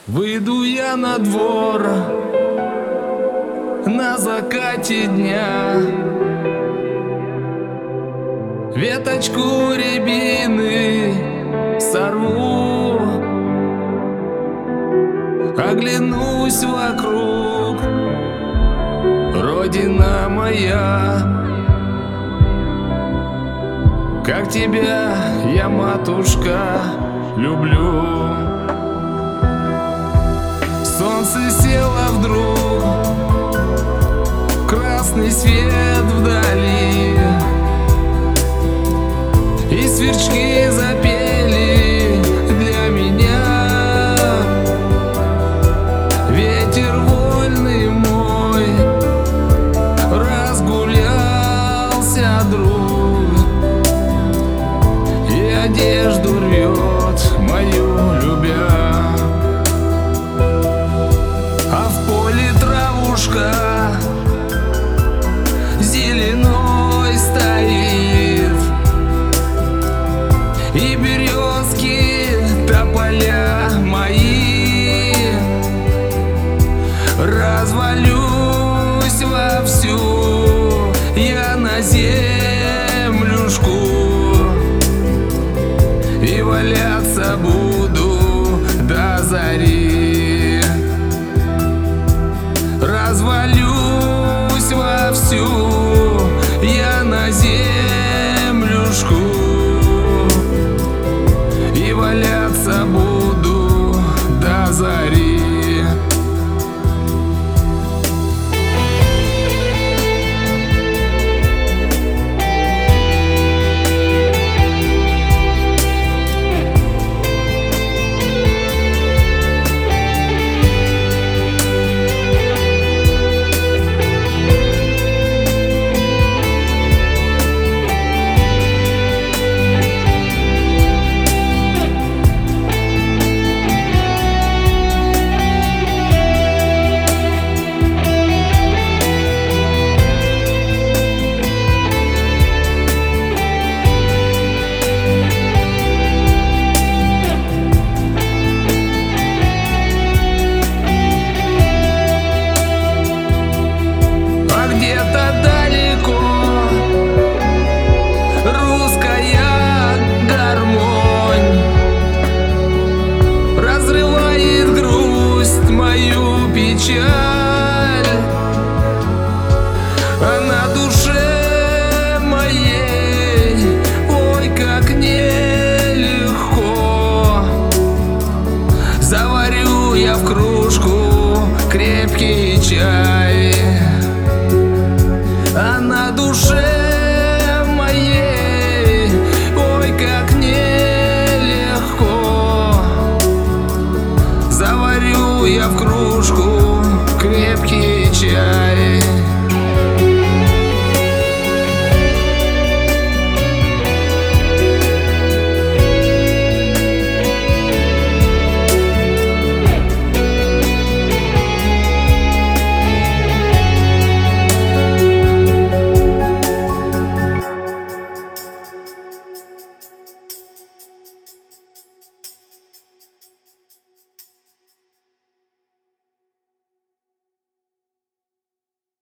Выйду я на двор на закате дня, веточку рябины сорву, оглянусь вокруг, Родина моя. Как тебя я, матушка, люблю. Солнце село вдруг, красный свет вдали, и сверчки запели для меня. Ветер вольный мой разгулялся, друг, и одежду рвет мою, любя. А в поле травушка зеленой стоит, и березки, тополя мои. Развалюсь вовсю я на землюшку, и валяться буду до зари. Развалюсь вовсю я на землюшку, и валяться буду до зари. Где-то далеко русская гармонь разрывает грусть мою, печаль, а на душе моей, ой, как нелегко. Заварю я в кружку крепкий чай, а на душе моей, ой, как нелегко. Заварю я в кружку